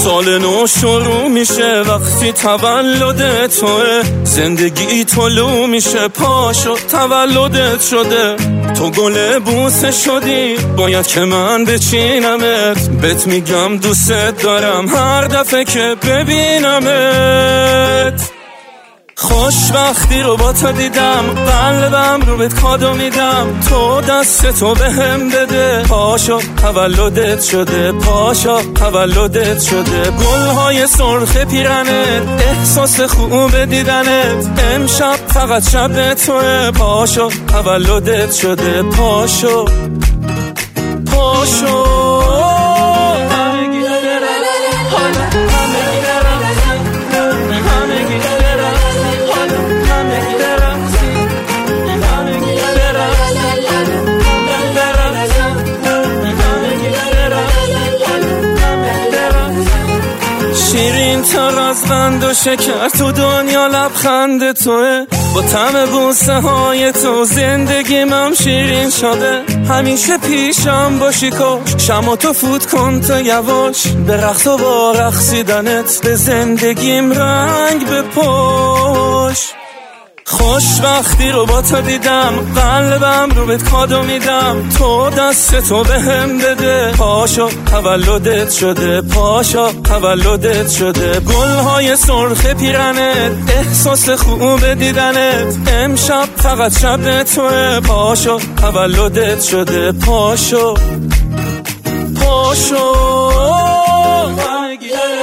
سال نو شروع میشه وقتی تولد توه، زندگی طلوع میشه پاشو تولدت شده. تو گل بوسه شدی باید که من بچینمت، بهت میگم دوست دارم هر دفعه که ببینمت. خوشبختی رو با تو دیدم، قلبم رو بهت کادو میدم، تو دست تو بهم بده. پاشو تولدت شده، پاشو تولدت شده. گلهای سرخ پیرنت، احساس خوب دیدنت، امشب فقط شب توه. پاشو تولدت شده، پاشو پاشو. شیرین تر از قند و شکر تو دنیا لبخند توه، با طعم بوسه های تو زندگیم شیرین شده. همیشه پیشم باشی کاش شما تو فوت کن تا یواش، به رقص و با رقصیدنت به زندگیم رنگ بپاش. خوشبختی رو با تو دیدم، قلبم رو بهت کادو میدم، تو دست تو بهم بده. پاشو تولدت شده، پاشو تولدت شده. گلهای سرخ پیرنت، احساس خوب دیدنت، امشب فقط شب توه. پاشو تولدت شده، پاشو پاشو.